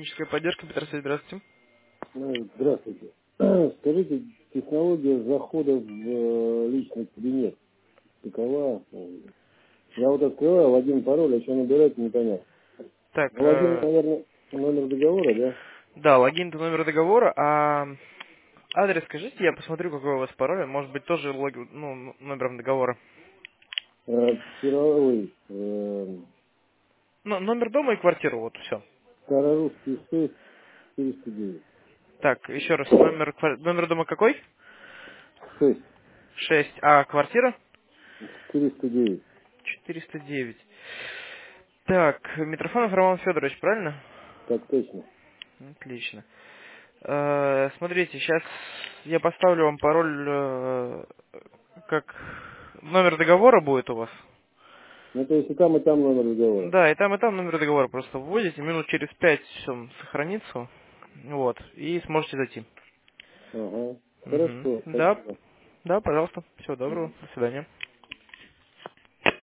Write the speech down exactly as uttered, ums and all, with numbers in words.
техническая поддержка, Петр Сергеевич, здравствуйте. Ну, здравствуйте. Скажите, технология захода в э, личный кабинет какова? Я вот открываю логин, пароль, а еще набирать непонятно. Так, Логин, э, наверное, номер договора, да? да, логин это номер договора, а адрес скажите, я посмотрю, какой у вас пароль, может быть, тоже логин, ну, номером договора. Э, Первый, э, Ну, номер дома и квартиру, вот, все. Старорусский шесть, четыреста девять. Так, еще раз, номер, ква- номер дома какой? шесть, Шесть. А квартира? четыреста девять. Четыреста девять. Так, Митрофанов Роман Федорович, правильно? Так точно. Отлично. Э, смотрите, сейчас я поставлю вам пароль, э, как номер договора будет у вас. Ну, то есть и там, и там номер договора. Да, и там, и там номер договора просто вводите, минут через пять все сохранится, вот, и сможете зайти. Ага. Мгм. Хорошо, Да, спасибо. да, пожалуйста. Всего доброго, до свидания.